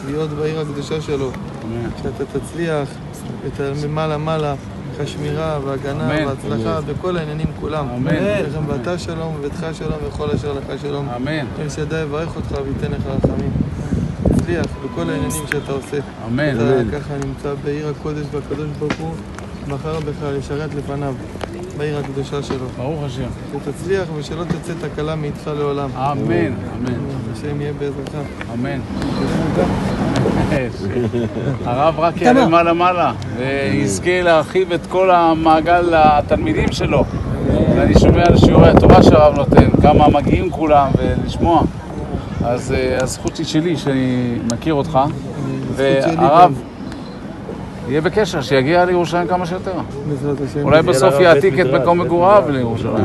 להיות בעיר הקדושה שלו. שאתה תצליח ממעלה מעלה, השמירה והגנה וההצלחה בכל העניינים כולם. אמן. ואתה שלום וביתך שלום וכל אשר לך שלום. אמן. אל שדי יברך אותך וייתן לך רחמים. תצליח בכל העניינים שאתה עושה. אמן. אתה ככה נמצא בעיר הקודש והקדוש ברוך הוא בחר בך לשרת לפניו, בעיר הקדושה שלו. ברוך השם. שתצליח ושלא תצא תקלה מאיתך לעולם. אמן. אמן. השם יהיה בעזרתך. אמן. הרב רק יעלה מעלה מעלה ויזכה להרחיב את כל המעגל התלמידים שלו. ואני שומע על שיעורי התורה שהרב נותן, כמה מגיעים כולם ולשמוע. אז הזכות היא שלי שאני מכיר אותך, והרב יהיה בקשר שיגיע לירושלים כמה שיותר. בעזרת השם. אולי בסוף יעתיק את מקום מגוריו לירושלים.